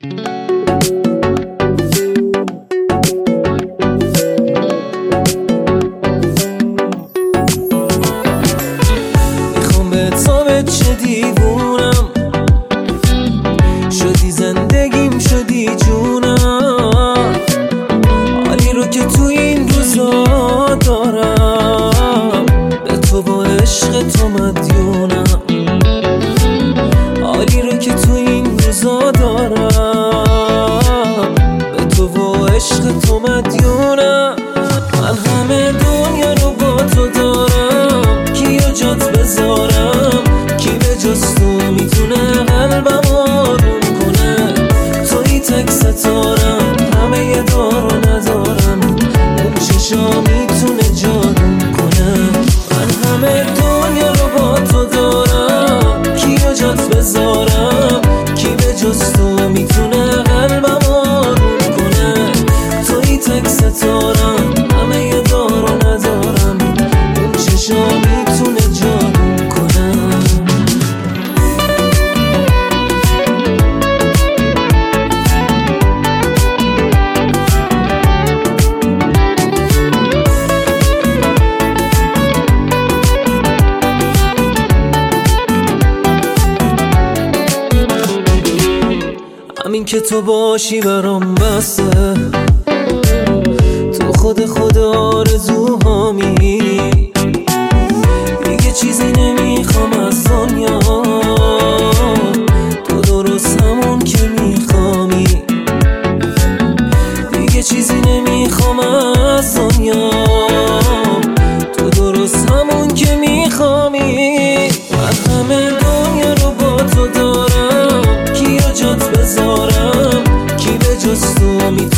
میخوام به ثابت چه دیوونم شدی، زندگیم شدی جونم، حالی رو که تو این روزا دارم به تو با عشق تو مدیونم، حالی رو که تو این روزا دارم به تو با عشق تو مدیونم. من همه دنیا رو با تو دارم، کیو جات بذارم، کی به جز تو میتونه قلبم آروم کنه، توی تک ستارم، همه یه دار و ندارم، اون چشا میتونه جادو کنه. من همه دنیا رو با تو دارم، کیو جات بذارم، کی به جز تو میتونه قلبم آروم کنه، توی تک ستارم، همه یه دار و ندارم، اون چشا میتونه جادو کنه. همین که تو باشی برام بسه، تو خود آرزوهامی، دیگه چیزی نمیخوام از دنیا، تو درست همون که میخوامی، دیگه چیزی نمیخوام از دنیا، تو درست همون که میخوامی. من همه دنیا رو با تو دارم، کیو جات بذارم، کی به جز تو میتونه